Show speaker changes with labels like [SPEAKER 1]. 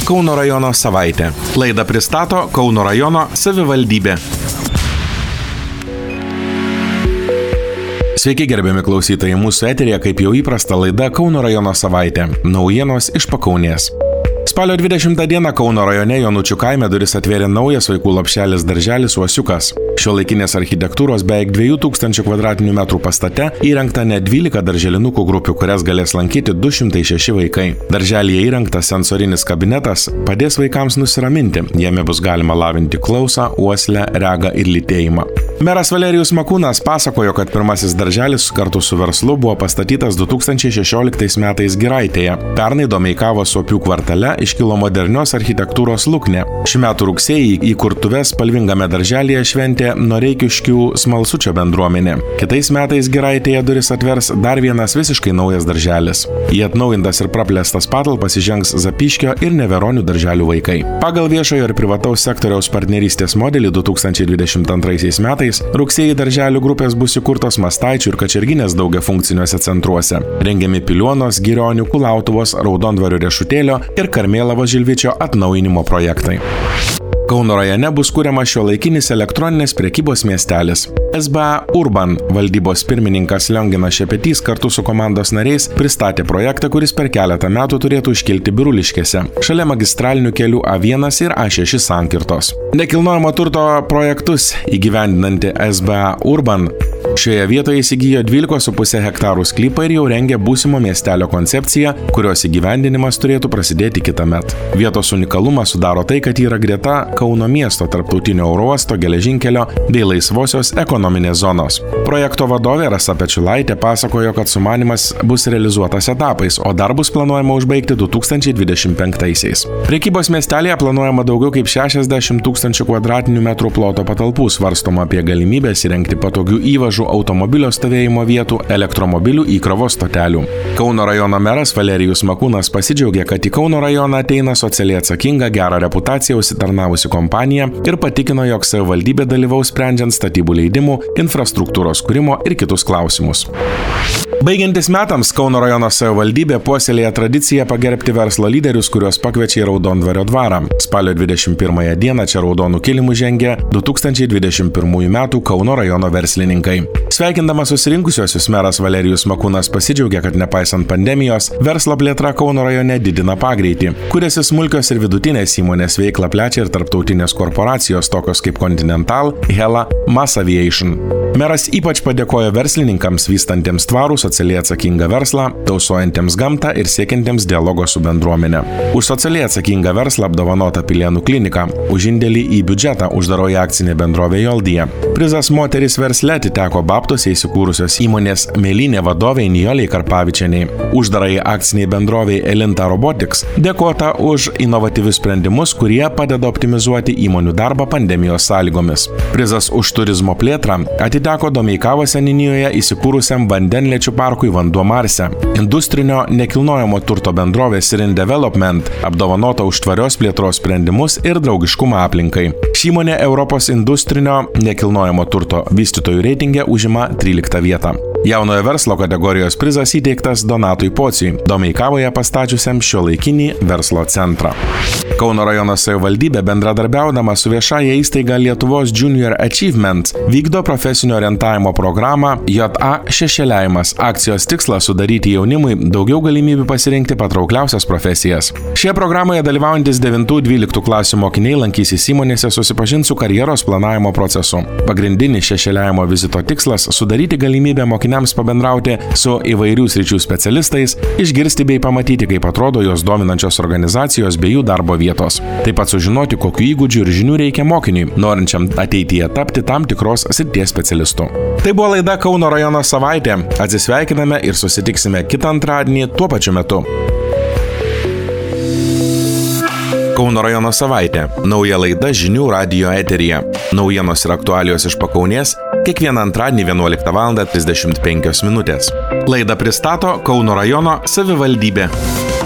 [SPEAKER 1] Kauno rajono savaitė. Laidą pristato Kauno rajono savivaldybė. Sveiki gerbiami klausytojai, mūsų eteryje kaip jau įprasta laida Kauno rajono savaitė. Naujienos iš Pakaunės. Spalio 20 dieną Kauno rajone Jonučių kaime duris atvėrė naujas vaikų lopšelis darželis Uosiukas. Šiuolaikinės architektūros beveik 2000 m2 pastate įrengta net 12 darželinukų grupių, kurias galės lankyti 206 vaikai. Darželyje įrengtas sensorinis kabinetas padės vaikams nusiraminti. Jame bus galima lavinti klausą, uoslę, regą ir lytėjimą. Meras Valerijus Makūnas pasakojo, kad pirmasis darželis kartu su verslu buvo pastatytas 2016 metais Giraitėje. Pernai Domeikavos Suopių kvartale iškilo modernios architektūros luknė. Šių metų rugsėjį įkurtuves spalvingame darželyje šventė Noreikiškių smalsučio bendruomenė. Kitais metais Giraitėje duris atvers dar vienas visiškai naujas darželis. Į atnaujintas ir praplėstas patalpas įžengs Zapyškio ir Neveronių darželių vaikai. Pagal viešojo ir privataus sektoriaus partnerystės modelį 2022 metais rugsėjį darželių grupės bus įkurtos Mastaičių ir Kačerginės daugiafunkciniuose centruose. Rengiami Piliuonos, Girionių, Kulautuvos, Raudondvario Riešutėlio ir Karmėlavos Žilvičio atnaujinimo projektai. Kauno rajone bus kuriamas šiuolaikinis elektroninės prekybos miestelis. SBA Urban valdybos pirmininkas Lionginas Šepetys kartu su komandos nariais pristatė projektą, kuris per keletą metų turėtų iškilti Biruliškėse, šalia magistralinių kelių A1 ir A6 sankirtos. Nekilnojamo turto projektus įgyvendinanti SBA Urban šioje vietoje įsigijo 12,5 hektarų sklypą ir jau rengia būsimo miestelio koncepciją, kurios įgyvendinimas turėtų prasidėti kitąmet. Vietos unikalumą sudaro tai, kad yra greta Kauno miesto tarptautinio oro uosto, geležinkelio bei laisvosios ekonominės zonos. Projekto vadovė Rasa Pečiulaitė pasakojo, kad sumanymas bus realizuotas etapais, o darbus planuojama užbaigti 2025-aisiais. Prekybos miestelėje planuojama daugiau kaip 60 000 m2 ploto patalpų, svarstoma apie galimybės įrengti patogių įvažų, automobilio stovėjimo vietų, elektromobilių įkrovos stotelių. Kauno rajono meras Valerijus Makūnas pasidžiaugė, kad į Kauno rajoną ateina socialiai atsakinga, gerą reputaciją užsitarnavusi kompanija ir patikino, jog savivaldybė dalyvaus sprendžiant statybų leidimų, infrastruktūros kūrimo ir kitus klausimus. Baigiantis metams, Kauno rajono savivaldybė puoselėja tradiciją pagerbti verslo lyderius, kuriuos pakviečia į Raudondvario dvarą. Spalio 21 dieną čia raudonų kilimų žengė 2021 metų Kauno rajono verslininkai. Sveikindamas susirinkusiosius, meras Valerijus Makūnas pasidžiaugė, kad nepaisant pandemijos, verslo plėtra Kauno rajone didina pagreitį, kuriasi smulkios ir vidutinės įmonės veiklą plečia ir tarptautinės korporacijos tokios kaip Continental, Hella, Mass Aviation. Meras ypač padėkojo verslininkams vystantiems tvarų socialiai atsakingą verslą, tausojantiems gamtą ir siekiantiems dialogo su bendruomenė. Už socialiai atsakingą verslą apdovanota Pilėnų klinika, už indėlį į biudžetą uždaroji akcinė bendrovė Joldija. Prizas moteris versle atiteko Baptose įsikūrusios įmonės Mėlynė vadovei Nijolei Karpavičienei. Uždarai akciniai bendroviai Elinta Robotics dėkota už inovatyvius sprendimus, kurie padeda optimizuoti įmonių darbą pandemijos sąlygomis. Prizas už turizmo plėtrą atiteko Domeikavos seniūnijoje įsikūrusiam vandenliečių parkui Vanduo Marse. Industrinio nekilnojamo turto bendrovė Sirin Development apdovanota už tvarios plėtros sprendimus ir draugiškumą aplinkai. Ši įmonė Europos industrinio nekilnojamo turto vystytojų reitinge užima 13 vietą. Jaunojo verslo kategorijos prizas įteiktas Donatui Pociui, Domeikavoje pastačiusiam šiuolaikinį verslo centrą. Kauno rajono savivaldybė bendradarbiaudama su viešąja įstaiga Lietuvos Junior Achievement vykdo profesinio orientavimo programą JA šešėliavimas. Akcijos tikslas sudaryti jaunimui daugiau galimybių pasirinkti patraukliausias profesijas. Šioje programoje dalyvaujantis 9-12 klasių mokiniai lankysis įmonėse susipažins su karjeros planavimo procesu. Pagrindinis šešėliavimo vizito tikslas sudaryti galimybę mokiniams pabendrauti su įvairių sričių specialistais, išgirsti bei pamatyti, kaip atrodo jos dominančios organizacijos bei jų darbo vietos. Taip pat sužinoti, kokių įgūdžių ir žinių reikia mokiniui, norinčiam ateityje tapti tam tikros srities specialistu. Tai buvo laida Kauno rajono savaitė. Atsisveikiname ir susitiksime kitą antradienį tuo pačiu metu. Kauno rajono savaitė. Nauja laida žinių radijo eteryje. Naujienos ir aktualijos iš Pakaunės kiekvieną antradienį 11:35 min. Laidą pristato Kauno rajono savivaldybė.